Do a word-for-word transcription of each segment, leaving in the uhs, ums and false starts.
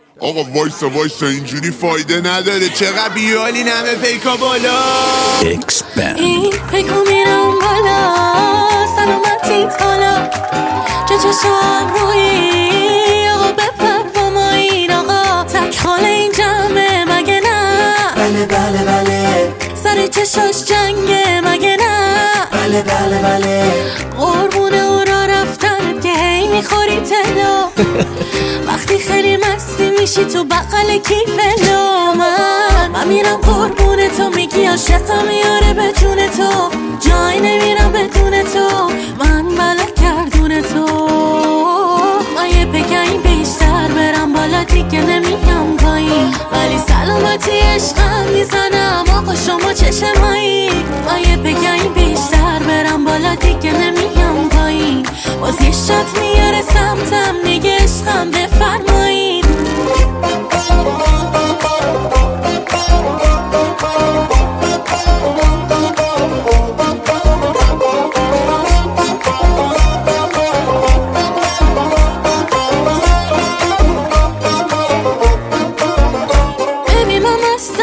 آقا وایسا وایسا اینجوری فایده نداره، چقدر بیالی نمه پیکا بالا. اکسپند این پیکا میرم بالا، سلامتیت حالا چه چشم روی آقا بپر با ما این آقا تک خاله این جمعه مگه نه؟ بله بله بله سر چشاش جنگه مگه نه؟ بله بله بله قربون او را رفتن که هی میخوری تلو وقتی خیلی مستی میشی تو بقل کیفلو. من من میرم قربون تو، میگی عاشقم میاره به جون تو، جای نمیرم بدون تو، من بلا کردون تو. من یه بگیم بیشتر برم بالا دیگه نمیگم پایین، ولی سلامتی عشقم میزنم آقا شما چشمایی. من یه بگیم بیشتر برم بالا دیگه نمیگم پایین، باز یه شات میاره سمتم میگه عشقم بفرمایین. ببین من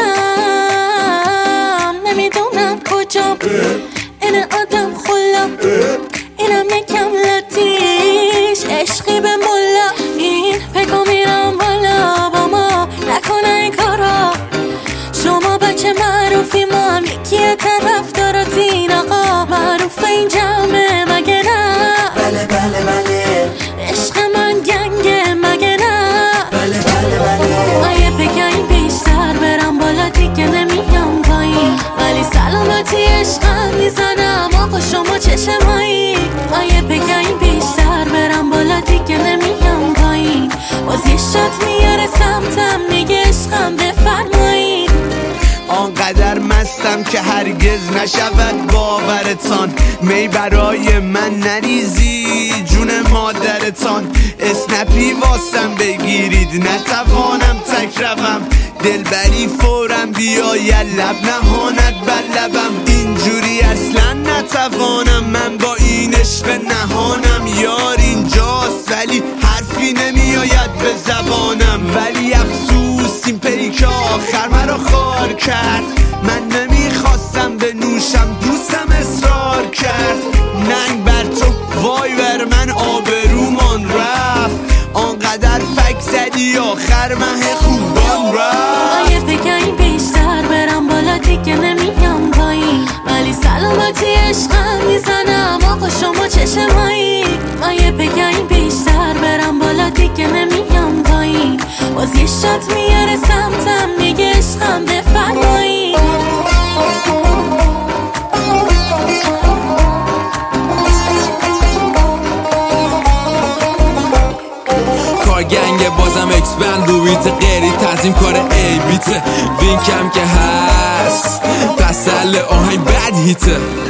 مستم نمیدونم کجام، این آدم خلا اینم یکم لاتیش عشقی به ملا. این پکا میرم بالا با ما نکنه این کارا، شما بچه معروفی ما هم یکی طرف داراتین آقا معروف این جمعه مگه نه؟ بله بله بله عشق من گنگه مگه نه؟ بله بله بله من یه بگیم بیشتر برم بالا دیگه نمیگم پایین، ولی سلامتی عشقم میزنم آقا شما چشمایی. من یه بگیم بیشتر برم بالا دیگه نمیگم پایین، باز یه شات میاره سمتم میگه عشقم بفرمایین. آنقدر مستم که هرگز نشود باورتان، می برای من نریزی جون مادرتان، اسنپی واسم بگیرید نتوانم تک روم، دلبری فورم بیا لب نهاند بر لبم، اینجوری اصلا نتوانم من با این عشق نهانم. یار اینجاست ولی حرفی نمیآید به زبانم، ولی افسوس این پیکا آخر مرا خار کرد، من نمیخواستم به نوشم دوستم اصرار کرد، ننگ بر تو وای بر من آبرومان رفت، آنقدر فک زدی آخر مه خوبان رفت. یه بگیم بیشتر برم بالا دیگه نمیگم پایین، ولی سلامتی عشقم میزنم آقا شما چشمایی. من یه بگیم بیشتر برم بالا دیگه نمیگم پایین، باز یه شات میاره سمتم میگه عشقم بفرمایین. گنگ بازم اکسپند رو بیت غیری تنظیم کار ای بیته، وینکم که هست پسل آهنگ بد هیته.